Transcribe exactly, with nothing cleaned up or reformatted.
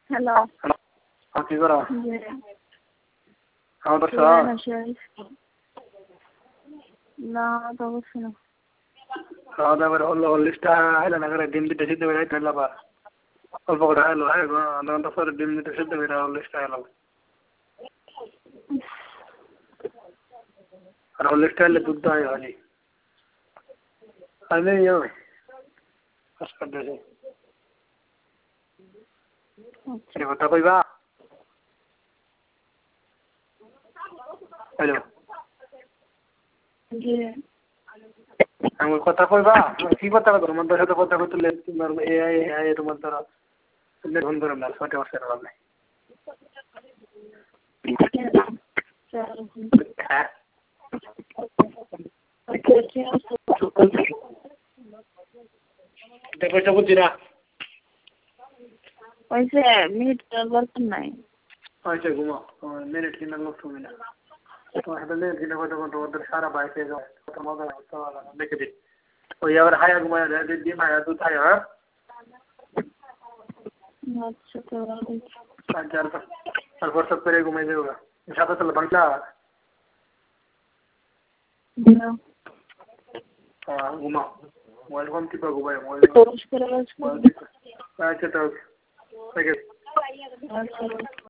Hello. Hello. হ্যাঁ, কি করো? জি। খাওয়া দাওয়া পুরানো শেষ? শেষ। না, তো অবশ্য না। খাওয়া দাওয়া করে হলো লিস্টটা আইলো না করে ডিম দুটো সিদ্ধ করে খাইতে আবার অল্প করে আইলো হ্যাঁ আধা ঘন্টা পরে ডিম দুটো সিদ্ধ করে লিস্টটা আইলো আর লিস্টটা আইলে দুধ হয় খালি খাইলে ইয়ে হয় কাজ করতেছে আচ্ছা। কথা কইবা হ্যালো জি। আমি কথা কইবা কি কথা কইবা তোমার সাথে কথা কইলে তোমার এআই এআই তোমার দ্বারা তুমি ফোন করো না ছয়টা বছর হবে হ্যাঁ পয়সা বুঝছি না ওইসে মিনিট দরকার নাই আচ্ছা ঘুমাও মিনিট কিনা লোক তুমি না তোমার সাথে মিনিট কিনা কথা বলতে বলতে সারা বাইক হয়ে যাবে কত মজা দেখে দিই ওই আবার হায়া ঘুমায় দিন হায়া দুধ হায়া হ্যাঁ আচ্ছা তো তারপর সব করে ঘুমাই যাবো সাথে চলো বাংলা হ্যাঁ ঘুমাও মোবাইল ফোন টিপা ঘুমাই মোবাইল আচ্ছা তো